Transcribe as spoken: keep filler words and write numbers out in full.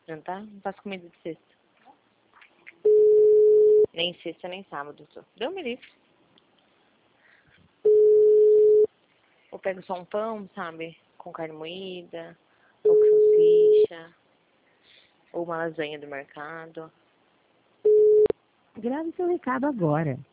jantar? Não faço comida de sexta. Nem sexta, nem sábado. Só. Deu me livre. Eu pego só um pão, sabe? Com carne moída, ou com salsicha, ou uma lasanha do mercado. Grave seu recado agora.